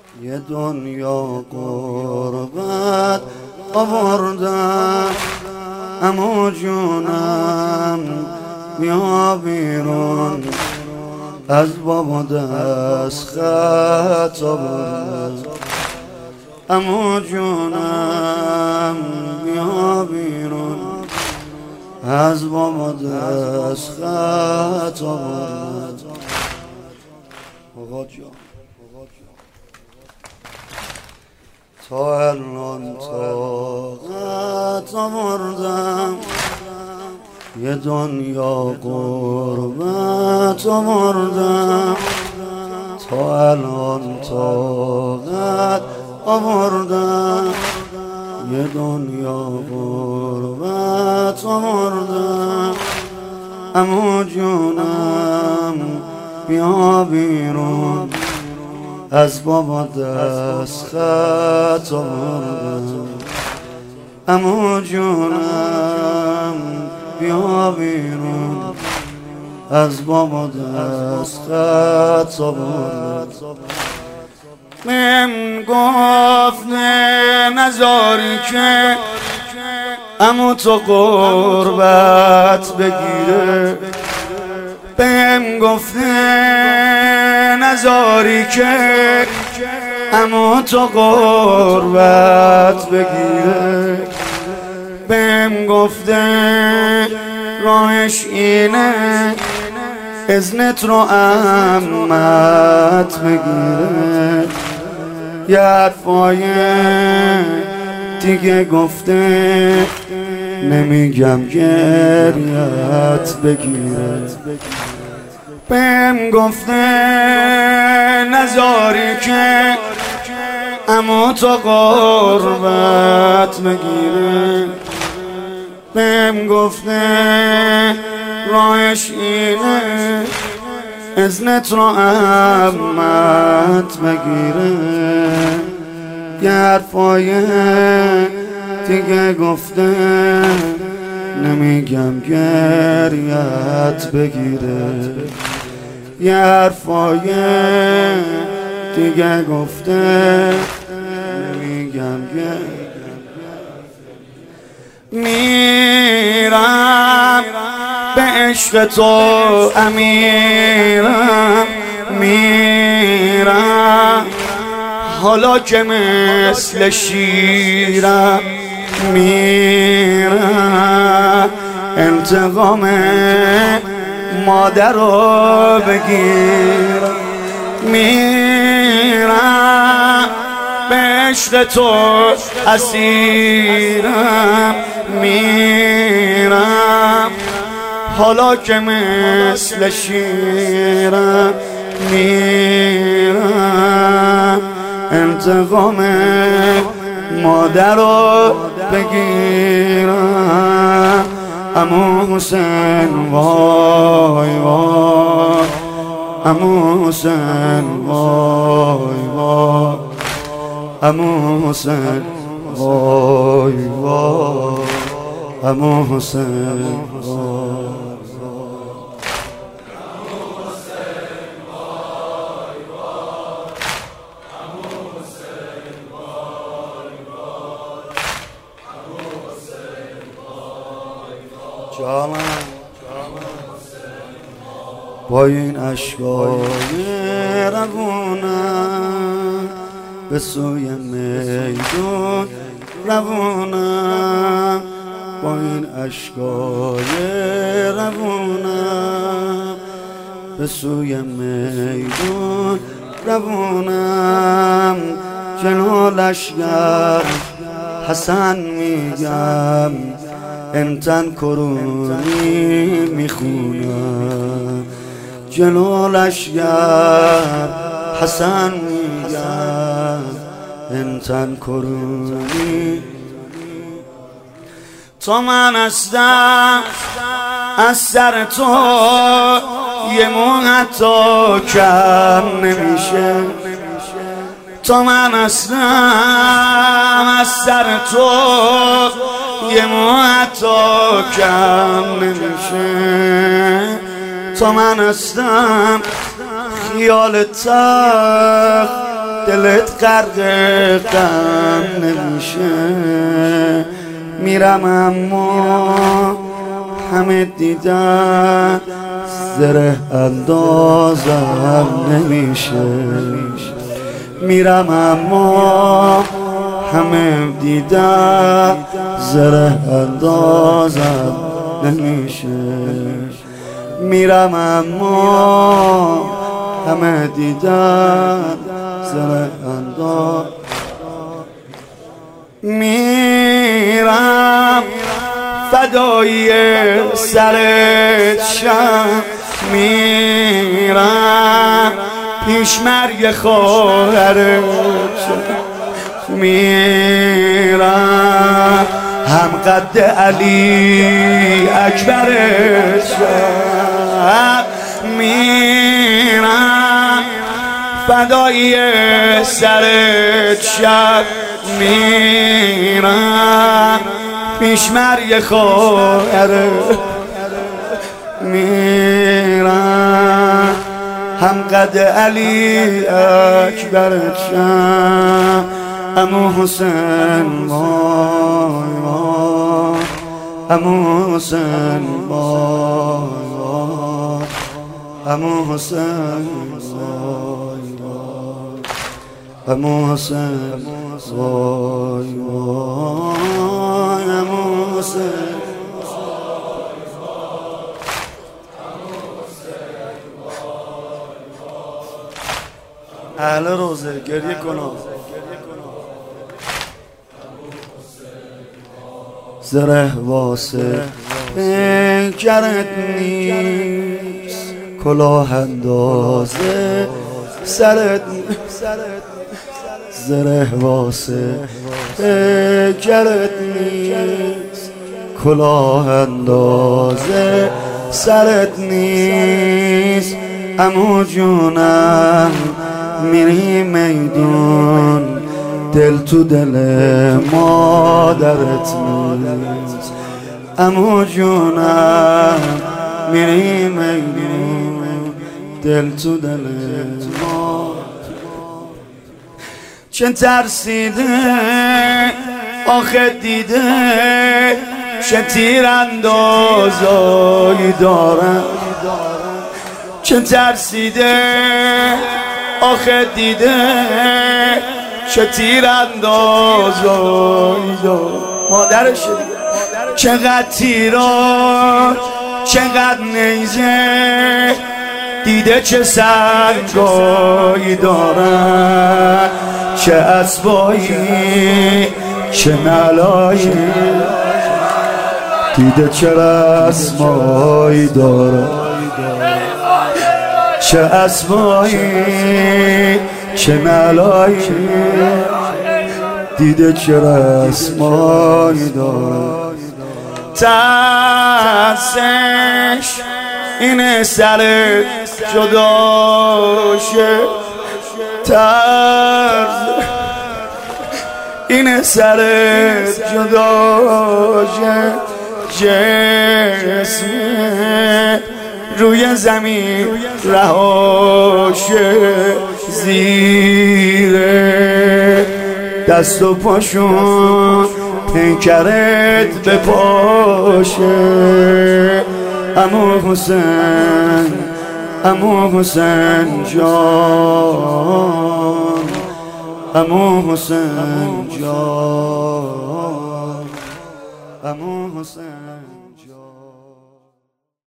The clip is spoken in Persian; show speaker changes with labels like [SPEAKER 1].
[SPEAKER 1] یه دنیا غربت آوردم، اما جونم بیا بیرون، از بابا دست خط آوردم، اما جونم بیا بیرون، از بابا دست خط آوردم. آقا جان تا الان طاقت آوردم، یه دنیا غربت آوردم، تا الان طاقت آوردم، یه دنیا غربت آوردم، اما جونم بیا بیرون، از بابا دست خط آوردم، اما جونم بیا بیرون، از بابا دست خط آوردم. من گفت نذاری که اما تو قربت بگیره، بهم گفته نذاری که اما تو قربت بگیره، بهم گفته راهش اینه اذنت رو امت بگیره، یه حرفای دیگه گفته نمیگم گریت بگیره، بهم گفته نذاری که اما تو قربت بگیره، بهم گفته راهش اینه اذنت رو امت بگیره، یه حرفای دیگه گفته نمیگم گریت بگیره، یه حرفای دیگه گفته نمیگم گریت. میرم به عشق تو امیرم، میرم حالا که مثل شیرم، میرم انتقام مادر رو بگیرم، میرم به عشق تو اسیرم، میرم حالا که مثل شیرم، میرم انتقام مادر رو بگیرم، اما حسین وای وای، اما حسین وای وای، اما حسین وای وای، اما حسین وای. با این اشکای روونم به سوی میدون روونم، با این اشکای روونم به سوی میدون روونم، جلو لشگر حسن میگم انتن کرونی میخونم، جلو لشگر حسن میگم انتن کرونی، تا من هستم از سر تو یه مو حتی کم نمیشه، تا من هستم از سر تو یه مو حتی کم نمیشه، تا من هستم خیال تخت دلت غرق غم نمیشه. میرم اما همه دیدن زره اندازم نمیشه. میرم اما همه دیدن زره اندازم نمیشه. میرم اما همه دیدن زره انداز. میرم فدای سرت شم. میرم پیش مرگ خواهرت شم. میرم هم قد علی اکبرت شم. میرم فدای سرت شم. میرم پیش مرگ خواهرت. میرم هم قد علی اکبرت شم. عمو حسین وای وای، عمو حسین وای وای، عمو حسین وای وای، عمو حسین وای وای، عمو حسین. اهل روزه گریه کنم. زره واسه پیکرت نیست، کلاه اندازه سرت. زره واسه پیکرت نیست، کلاه اندازه سرت نیست. عمو جونم میری میدون، دل تو دل مادرت نیست. عمو جونم میری میدون، دل تو دل مادرت. چه ترسیده آخه دیده، چه تیراندازایی دارم. چه ترسیده آخه دیده، چه تیراندازایی دارم. مادرش چقدر تیران چقدر نیزه دیده، چه سنگایی دارن، چه اسبایی چه نلایی دیده، چه رسمایی دارن، چه اسبایی چه نلایی دیده، چه رسمایی دارن. ترسش اینه سرت جداشه، ترس اینه سرت جداشه. جسمت روی زمین رهاشه، زیر دست و پاشون پیکرت بپاشه. عمو حسین، عمو حسین جان، عمو حسین جان، عمو حسین جان.